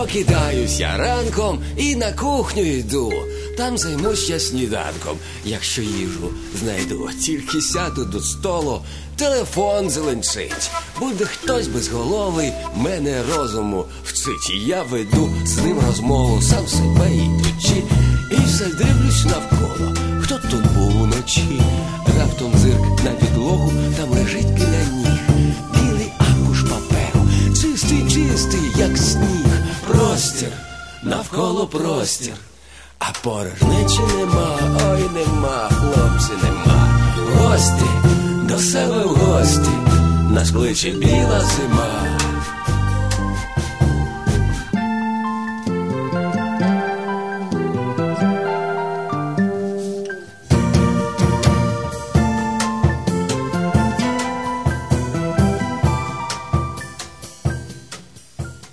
Прокидаюсь я ранком і на кухню йду. Там займусь я сніданком, якщо їжу знайду. Тільки сяду до столу, телефон зеленчить. Буде хтось безголовий, мене розуму вчить. І я веду з ним розмову, сам себе ідучи. І все дивлюсь навколо, хто тут був уночі. Раптом зирк на підлогу, там лежить біля ніг білий аркуш паперу, чистий, як сніг. Простір, навколо простір, а порожнечі нема, ой нема, хлопці, нема. Гості, до себе в гості, нас кличе біла зима.